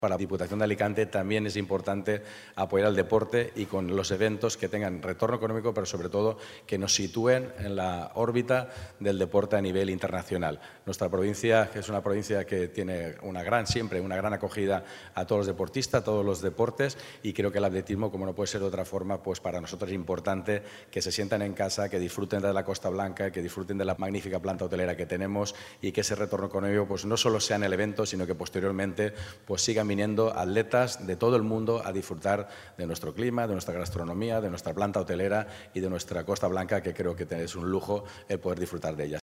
Para la Diputación de Alicante también es importante apoyar al deporte y con los eventos que tengan retorno económico, pero sobre todo que nos sitúen en la órbita del deporte a nivel internacional. Nuestra provincia es una provincia que tiene siempre una gran acogida a todos los deportistas, a todos los deportes, y creo que el atletismo, como no puede ser de otra forma, pues para nosotros es importante que se sientan en casa, que disfruten de la Costa Blanca, que disfruten de la magnífica planta hotelera que tenemos y que ese retorno económico pues no solo sea en el evento, sino que posteriormente pues sigan viniendo atletas de todo el mundo a disfrutar de nuestro clima, de nuestra gastronomía, de nuestra planta hotelera y de nuestra Costa Blanca, que creo que es un lujo el poder disfrutar de ella.